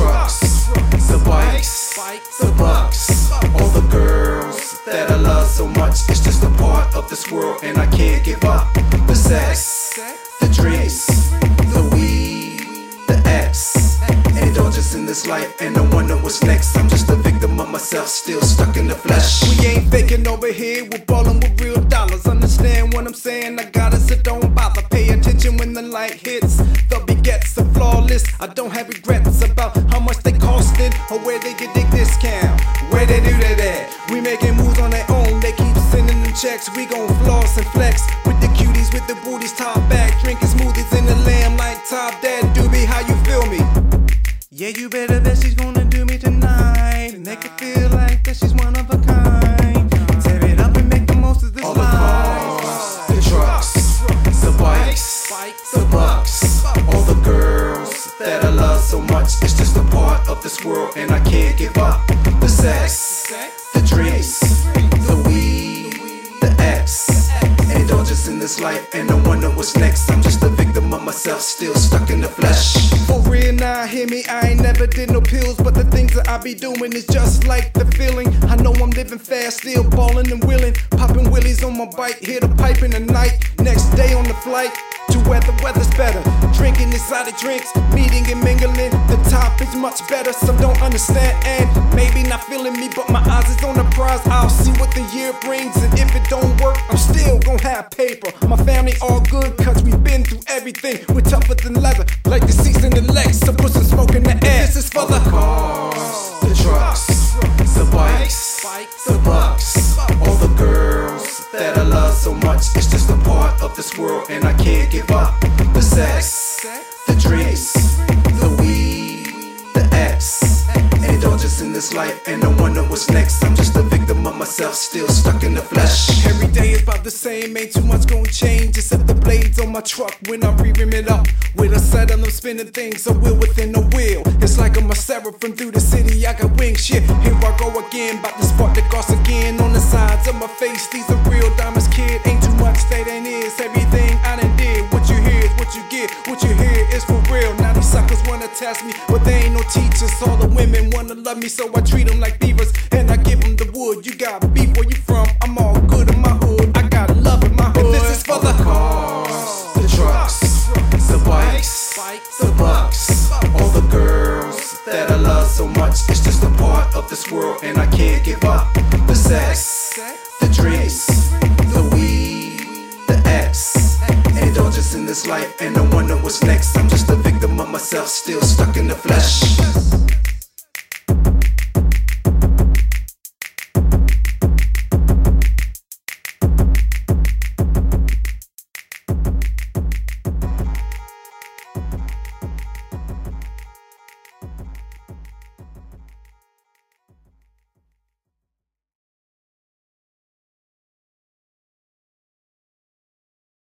trucks, the bikes, the bucks, all the girls that I love so much. It's just a part of this world and I can't give up. The sex, the drinks, the weed, the X, indulgence in this life and I wonder what's next. I'm just a victim of myself, still stuck in the flesh. We ain't faking over here, we're ballin' with real dollars. Understand what I'm saying? I got it, so don't bother. Pay attention when the light hits. The begets are flawless. I don't have regrets about how much they costed or where they get their discount. Where they do that at? We making moves on their own. They keep sending them checks. We gon' floss and flex with the cuties, with the booties, top back, drinking smoothies in the lamb like Top Dad. Doobie, how you feel me? Yeah, you better bet she's gonna do me tonight. Make it feel like that she's one of a kind. Tear it up and make the most of this all the life. cars, the trucks, the bikes, the bucks, all the girls that I love so much. It's just a part of this world and I can't give up. The sex, the drinks, the weed, the X, indulgence in this life and I wonder what's next. I'm just a victim of myself, still stuck in the flesh. For real now, hear me, I ain't never did no pills, but the things that I be doing is just like the feeling. I know I'm living fast, still ballin' and willin', poppin' willies on my bike, hear the pipe in the night. Next day on the flight to where the weather's better, drinking exotic drinks, meeting and mingling. The top is much better, some don't understand and maybe not feeling me, but my eyes is on the prize. I'll see what the year brings, and if it don't work, I'm still gon' have paper. My family all good, cause we've been through everything. We're tougher than leather, like the seats in the legs, so put some smoke in the air. This is for the cars, the trucks, the bikes, the bucks, all the girls that I love so much. It's just a part of this world and I can't give up. The sex, the drinks, the weed, the X, indulgence in this life and I wonder what's next. I'm just a victim of myself, still stuck in the flesh. Every day is about the same, ain't too much gon' change except the blades on my truck when I re-rim it up. With a set of them spinning things, a wheel within a wheel. It's like I'm a seraphim through the city, I got wings, shit. Here I go again, bout to spark the goss again. On the sides of my face, these are real diamonds, kid. Ain't too much that ain't is, everything I done did. What you hear is what you get, what you hear is for real. Now these suckers wanna test me, but they ain't no teachers. All the women wanna love me, so I treat them like beavers. And I give them the wood, you got beef where you from, I'm all good in my hood. I got love in my hood. And this is for the cars, the trucks, the bikes, the bucks, all the girls that I love so much. It's just a part of this world and I can't give up. The sex, the drinks, the weed, the X, indulgence in this life and I wonder what's next. I'm just a victim of myself, still stuck in the flesh.